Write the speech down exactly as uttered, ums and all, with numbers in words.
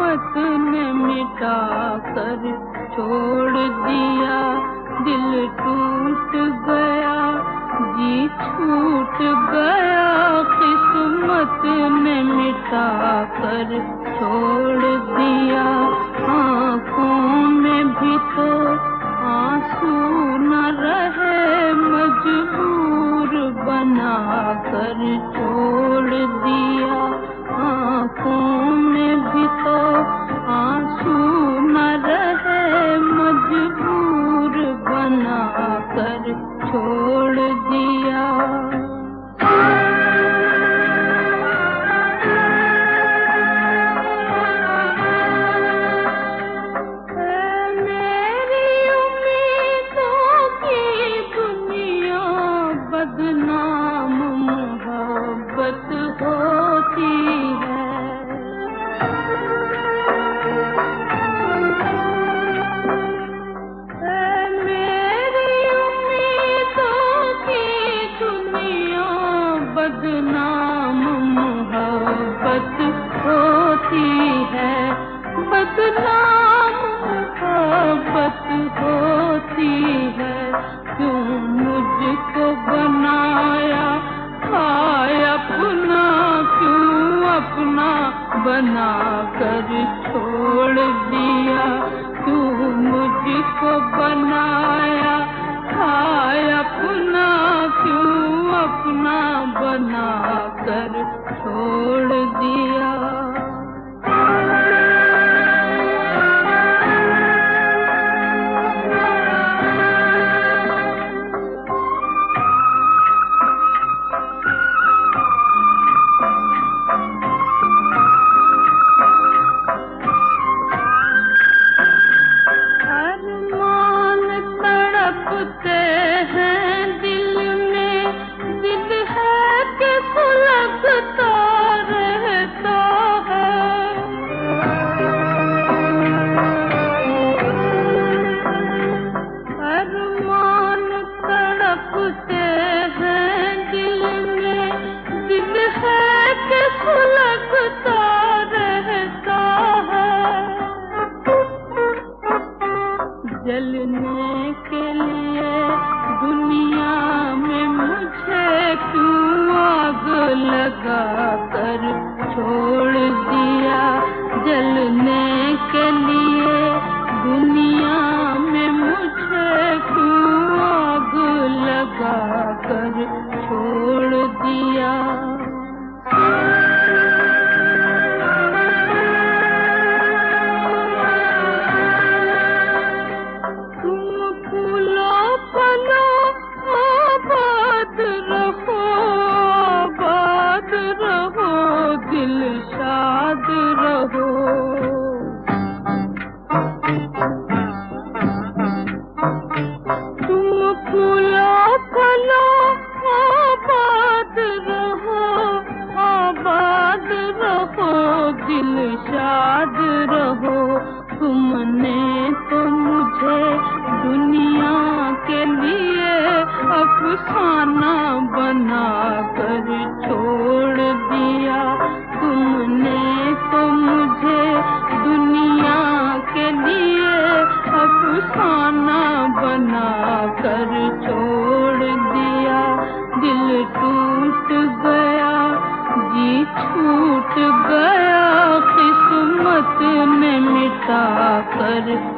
किस्मत ने मिटा कर छोड़ दिया। दिल टूट गया, जी छूट गया, किस्मत ने मिटा कर छोड़ दिया। आँखों में भी तो आंसू न रहे, मजबूर बना कर छोड़ दिया। आँखों में भी तो आंसू न रहे, मजबूर बना कर छोड़ दिया। बदनाम मोहब्बत होती है। ऐ मेरी उम्मीदों की दुनिया, बदनाम मोहब्बत होती है। बदनाम मोहब्बत होती है। क्यों मुझको बनाया हाय अपना, क्यों अपना बना कर छोड़ दिया। क्यों मुझको बनाया हाय अपना, क्यों अपना बना कर छोड़ दिया। जलने के लिए दुनिया में मुझे क्यों आग लगा कर छोड़ दिया। जलने के लिए दुनिया में मुझे क्यों आग लगा कर छोड़ दिया। शाद रहो, तुम फूलो फलो आबाद रहो, आबाद रहो, दिल शाद रहो। तुमने तो मुझे दुनिया के लिए अफसाना बना कर छोड़ दिया। तुमने तो मुझे दुनिया के लिए अफसाना बना कर छोड़ दिया। दिल टूट गया, जी छूट गया, किस्मत ने मिटा कर